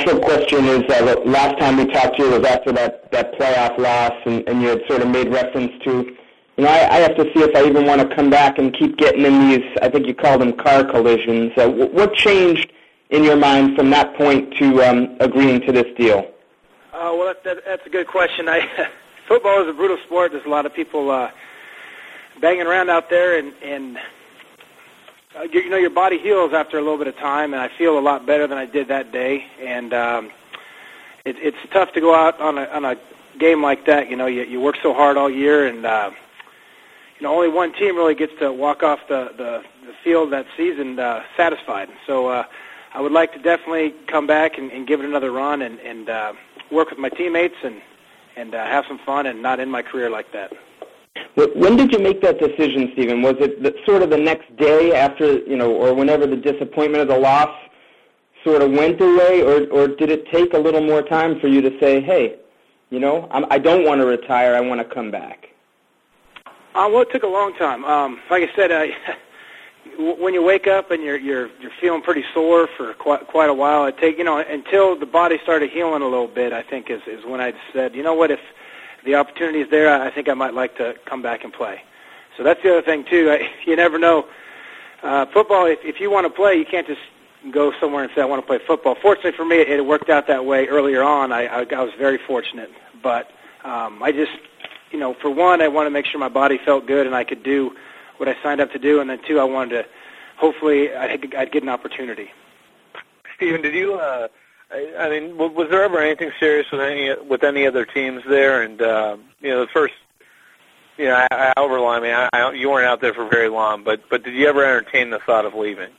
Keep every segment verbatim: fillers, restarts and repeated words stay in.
follow-up question is, uh, the last time we talked to you was after that, that playoff loss, and, and you had sort of made reference to, you know, I, I have to see if I even want to come back and keep getting in these, I think you call them car collisions. Uh, w- what changed in your mind from that point to um, agreeing to this deal? Uh, well, that, that, that's a good question. I, football is a brutal sport. There's a lot of people uh, banging around out there, and, and uh, you, you know, your body heals after a little bit of time, and I feel a lot better than I did that day. And um, it, it's tough to go out on a, on a game like that. You know, you, you work so hard all year, and uh, you know, only one team really gets to walk off the, the, the field that season uh, satisfied. So uh, I would like to definitely come back and, and give it another run, and, and uh, work with my teammates and and uh, have some fun and not end my career like that. When did you make that decision, Stephen? Was it the, sort of the next day after, you know, or whenever the disappointment of the loss sort of went away, or, or did it take a little more time for you to say, hey, you know, I'm, I don't want to retire, I want to come back? Uh, well, it took a long time. Um, like I said, I... when you wake up and you're you're you're feeling pretty sore for quite quite a while, it take you know until the body started healing a little bit. I think is is when I said, you know what, if the opportunity is there, I think I might like to come back and play. So that's the other thing too. I, you never know. Uh, football, if if you want to play, you can't just go somewhere and say I want to play football. Fortunately for me, it, it worked out that way earlier on. I I, I was very fortunate, but um, I just you know for one, I want to make sure my body felt good and I could do what I signed up to do, and then two, I wanted to, hopefully, I'd, I'd get an opportunity. Stephen, did you, uh, I, I mean, was there ever anything serious with any with any other teams there? And, uh, you know, the first, you know, I, I overline, I mean, I, I, you weren't out there for very long, but, but did you ever entertain the thought of leaving?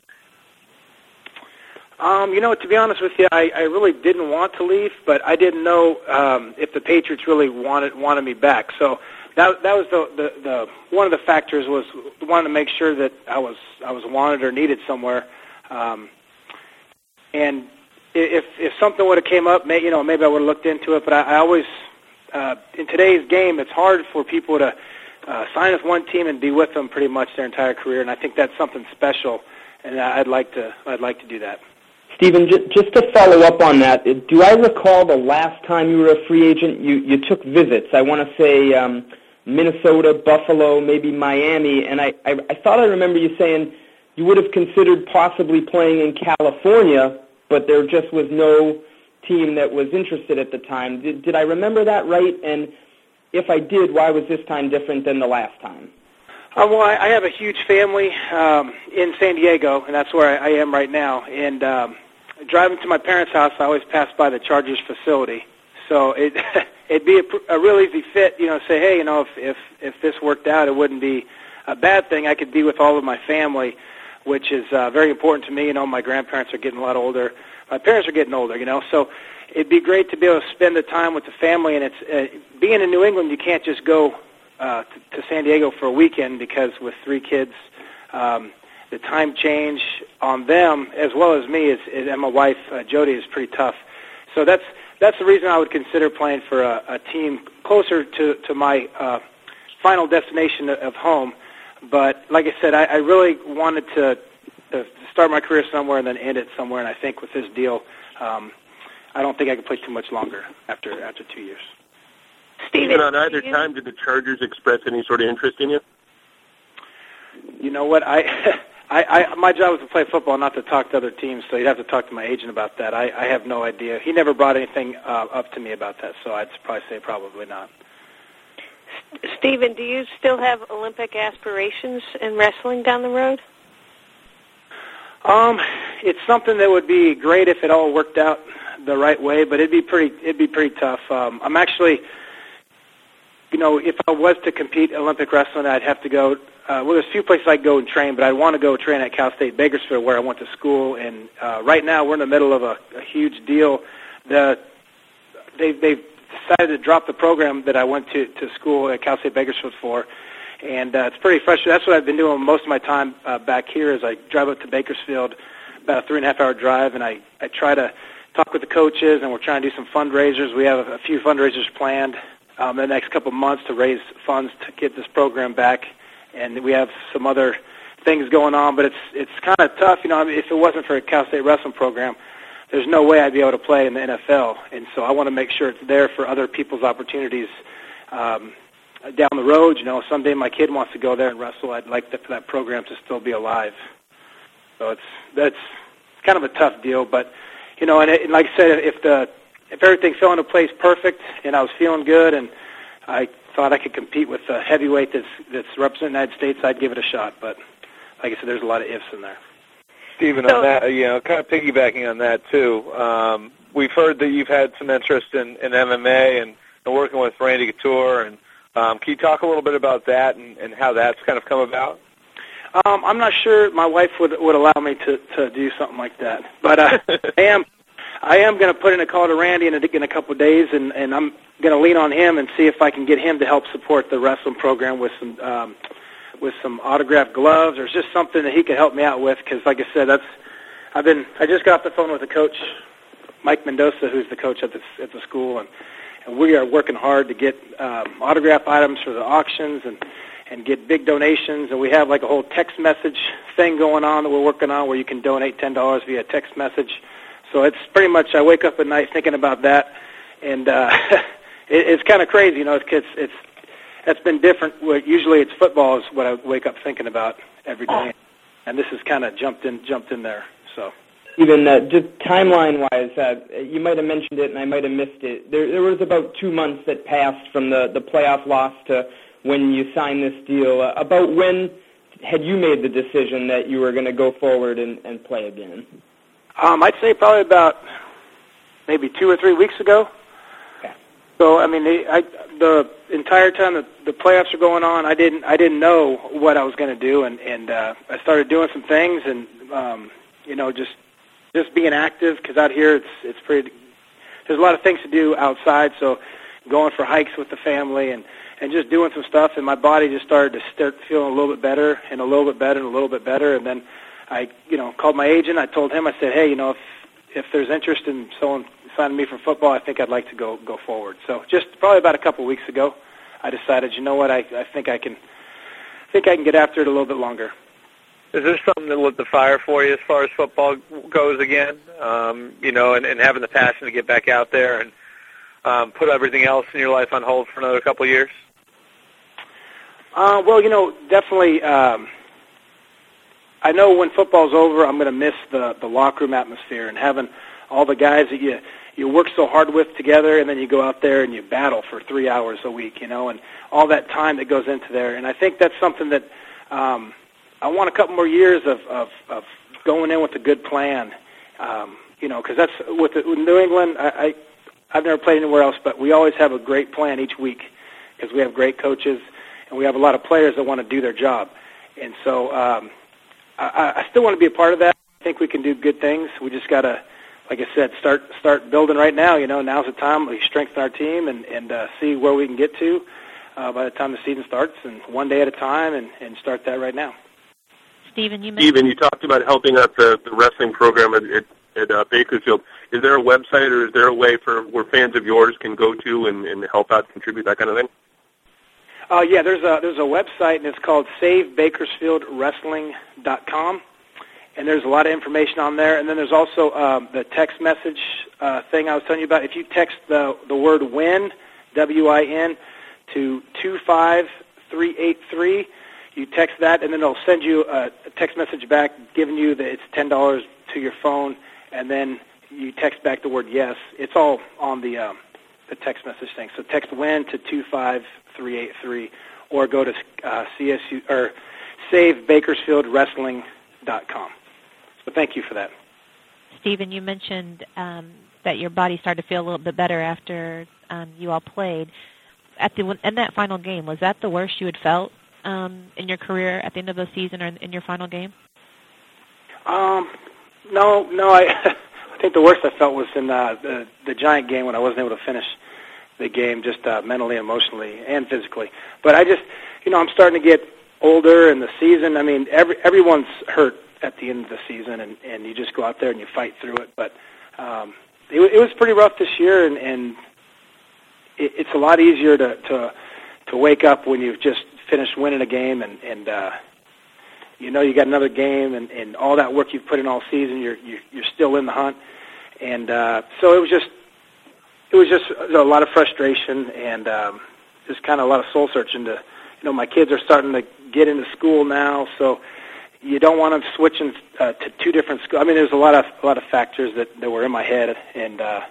Um, you know, to be honest with you, I, I really didn't want to leave, but I didn't know um, if the Patriots really wanted wanted me back. So That that was the, the the one of the factors was wanting to make sure that I was I was wanted or needed somewhere, um, and if if something would have came up, may, you know, maybe I would have looked into it. But I, I always uh, in today's game, it's hard for people to uh, sign with one team and be with them pretty much their entire career, and I think that's something special, and I'd like to I'd like to do that. Stephen, just to follow up on that, do I recall the last time you were a free agent, you you took visits? I want to say. Um, Minnesota, Buffalo, maybe Miami, and I, I, I thought I remember you saying you would have considered possibly playing in California, but there just was no team that was interested at the time. Did, did I remember that right? And if I did, why was this time different than the last time? Uh, well, I, I have a huge family um, in San Diego, and that's where I, I am right now. And um, driving to my parents' house, I always pass by the Chargers facility. So it, it'd be a, a real easy fit, you know, say, hey, you know, if, if if this worked out, it wouldn't be a bad thing. I could be with all of my family, which is uh, very important to me. You know, my grandparents are getting a lot older. My parents are getting older, you know. So it'd be great to be able to spend the time with the family. And it's uh, being in New England, you can't just go uh, to, to San Diego for a weekend because with three kids, um, the time change on them as well as me is, is and my wife, uh, Jody, is pretty tough. So that's That's the reason I would consider playing for a, a team closer to, to my uh, final destination of home. But like I said, I, I really wanted to, to start my career somewhere and then end it somewhere. And I think with this deal, um, I don't think I can play too much longer after after two years. Stephen, on either time, did the Chargers express any sort of interest in you? You know what? I... I, I, my job is to play football, not to talk to other teams, so you'd have to talk to my agent about that. I, I have no idea. He never brought anything uh, up to me about that, so I'd probably say probably not. Stephen, do you still have Olympic aspirations in wrestling down the road? Um, it's something that would be great if it all worked out the right way, but it'd be pretty it'd be pretty tough. Um, I'm actually, you know, if I was to compete Olympic wrestling, I'd have to go. Uh, well, there's a few places I go and train, but I'd want to go train at Cal State Bakersfield, where I went to school. And uh, right now, we're in the middle of a, a huge deal. The they they've decided to drop the program that I went to to school at Cal State Bakersfield for, and uh, it's pretty frustrating. That's what I've been doing most of my time uh, back here. Is I drive up to Bakersfield, about a three and a half hour drive, and I I try to talk with the coaches, and we're trying to do some fundraisers. We have a, a few fundraisers planned um, in the next couple of months to raise funds to get this program back. And we have some other things going on, but it's it's kind of tough, you know. I mean, if it wasn't for a Cal State wrestling program, there's no way I'd be able to play in the N F L. And so I want to make sure it's there for other people's opportunities um, down the road. You know, if someday my kid wants to go there and wrestle, I'd like that, for that program to still be alive. So it's that's kind of a tough deal, but you know, and, it, and like I said, if the if everything fell into place perfect and I was feeling good and I thought I could compete with the heavyweight that's that's representing the United States, I'd give it a shot. But like I said, there's a lot of ifs in there. Stephen, so, on that, you know, kind of piggybacking on that too. Um, we've heard that you've had some interest in, in M M A and, and working with Randy Couture, and um, can you talk a little bit about that and, and how that's kind of come about? Um, I'm not sure my wife would would allow me to, to do something like that, but uh, I am I am going to put in a call to Randy in a, in a couple of days, and, and I'm going to lean on him and see if I can get him to help support the wrestling program with some um, with some autographed gloves or just something that he could help me out with. Because, like I said, that's I've been I just got off the phone with the coach, Mike Mendoza, who's the coach at the at the school, and, and we are working hard to get um, autograph items for the auctions and. and get big donations, and we have like a whole text message thing going on that we're working on where you can donate ten dollars via text message. So it's pretty much, I wake up at night thinking about that, and uh, it, it's kind of crazy, you know, it's, it's, it's, it's been different. Usually it's football is what I wake up thinking about every day, and this has kind of jumped in, jumped in there, so. Even uh, just timeline-wise, uh, you might have mentioned it and I might have missed it. There, there was about two months that passed from the, the playoff loss to when you signed this deal. Uh, about when had you made the decision that you were going to go forward and, and play again? Um, I'd say probably about maybe two or three weeks ago. Okay. So I mean, they, I, the entire time that the playoffs were going on, I didn't I didn't know what I was going to do, and and uh, I started doing some things, and um, you know, just just being active, because out here it's it's pretty. There's a lot of things to do outside, so going for hikes with the family and. and just doing some stuff, and my body just started to start feeling a little bit better and a little bit better and a little bit better. And then I, you know, called my agent. I told him, I said, hey, you know, if if there's interest in someone signing me for football, I think I'd like to go go forward. So just probably about a couple of weeks ago, I decided, you know what, I, I think I can, I think I can get after it a little bit longer. Is there something that lit the fire for you as far as football goes again? Um, you know, and, and having the passion to get back out there and um, put everything else in your life on hold for another couple of years? Uh, well, you know, definitely. Um, I know when football's over, I'm going to miss the the locker room atmosphere and having all the guys that you you work so hard with together, and then you go out there and you battle for three hours a week, you know, and all that time that goes into there. And I think that's something that um, I want a couple more years of of, of going in with a good plan, um, you know, because that's with, the, with New England. I, I I've never played anywhere else, but we always have a great plan each week because we have great coaches. And we have a lot of players that want to do their job. And so um, I, I still want to be a part of that. I think we can do good things. We just got to, like I said, start start building right now. You know, now's the time. We strengthen our team and, and uh, see where we can get to uh, by the time the season starts, and one day at a time, and, and start that right now. Stephen, you mentioned... Stephen, you talked about helping out the, the wrestling program at, at, at uh, Bakersfield. Is there a website or is there a way for where fans of yours can go to and, and help out, contribute, that kind of thing? Uh, yeah, there's a there's a website, and it's called save bakersfield wrestling dot com, and there's a lot of information on there. And then there's also um, the text message uh, thing I was telling you about. If you text the the word WIN, W I N, to two five three eight three, you text that, and then it'll send you a, a text message back giving you that it's ten dollars to your phone, and then you text back the word yes. It's all on the um, the text message thing. So text WIN to two five three eight three, or go to uh, C S U or save bakersfield wrestling dot com. So thank you for that. Stephen, you mentioned um, that your body started to feel a little bit better after um, you all played. At the in that final game, was that the worst you had felt um, in your career at the end of the season or in, in your final game? Um, no, no. I I think the worst I felt was in uh, the the Giant game when I wasn't able to finish the game, just uh, mentally, emotionally, and physically. But I just, you know, I'm starting to get older in the season. I mean, every everyone's hurt at the end of the season, and, and you just go out there and you fight through it. But um, it, it was pretty rough this year, and, and it, it's a lot easier to, to to wake up when you've just finished winning a game, and, and uh, you know you got another game, and, and all that work you've put in all season, you're you're, you're still in the hunt. and uh, so it was just it was just you know, a lot of frustration and um, just kind of a lot of soul searching. To you know, my kids are starting to get into school now, so you don't want them switching uh, to two different schools. I mean, there's a lot of a lot of factors that, that were in my head, and uh,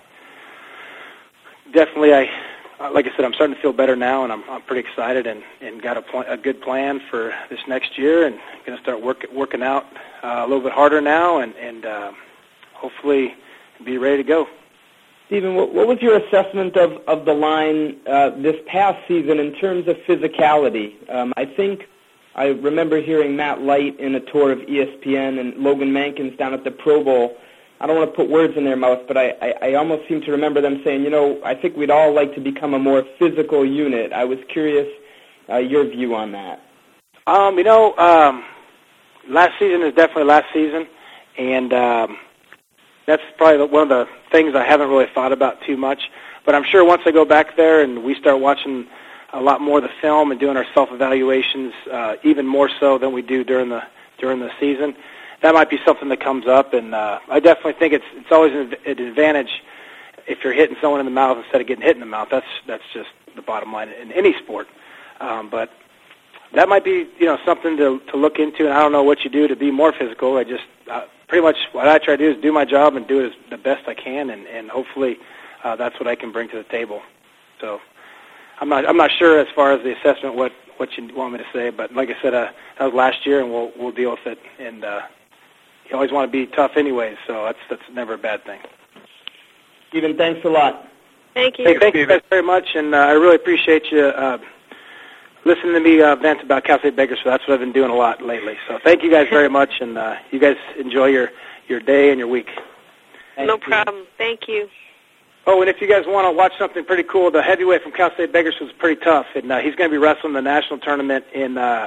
definitely, I like I said, I'm starting to feel better now, and I'm I'm pretty excited, and, and got a pl- a good plan for this next year, and going to start work, working out uh, a little bit harder now, and and uh, hopefully be ready to go. Stephen, what, what was your assessment of of the line uh, this past season in terms of physicality? Um, I think. I remember hearing Matt Light in a tour of E S P N and Logan Mankins down at the Pro Bowl. I don't want to put words in their mouth, but I, I, I almost seem to remember them saying, you know, I think we'd all like to become a more physical unit. I was curious uh, your view on that. Um, you know, um, last season is definitely last season, and um, that's probably one of the things I haven't really thought about too much. But I'm sure once I go back there and we start watching a lot more of the film and doing our self-evaluations, uh, even more so than we do during the during the season, that might be something that comes up. And uh, I definitely think it's it's always an advantage if you're hitting someone in the mouth instead of getting hit in the mouth. That's that's just the bottom line in any sport. Um, but that might be you know something to to look into. And I don't know what you do to be more physical. I just uh, pretty much what I try to do is do my job and do it as the best I can, and and hopefully uh, that's what I can bring to the table. So. I'm not. I'm not sure as far as the assessment what, what you want me to say, but like I said, uh, that was last year, and we'll we'll deal with it. And uh, you always want to be tough, anyways, so that's that's never a bad thing. Stephen, thanks a lot. Thank you. Hey, thank you guys very much, and uh, I really appreciate you uh, listening to me uh, vent about Cal State Bakersfield. That's what I've been doing a lot lately. So thank you guys very much, and uh, you guys enjoy your, your day and your week. Thanks, no problem. Thank you. Oh, and if you guys want to watch something pretty cool, the heavyweight from Cal State Bakersfield is pretty tough, and uh, he's going to be wrestling the national tournament in, uh,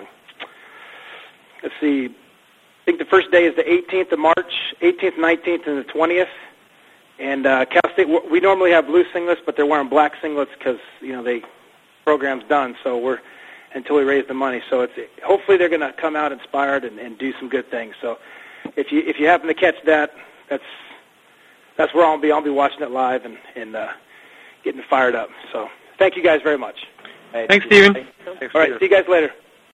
let's see, I think the first day is the eighteenth of March, eighteenth, nineteenth, and the twentieth. And uh, Cal State, we normally have blue singlets, but they're wearing black singlets because, you know, the program's done, so we're, until we raise the money. So it's hopefully they're going to come out inspired and, and do some good things. So if you if you happen to catch that, that's That's where I'll be. I'll be watching it live and, and uh, getting fired up. So thank you guys very much. Thanks, Stephen. All right, see you guys later.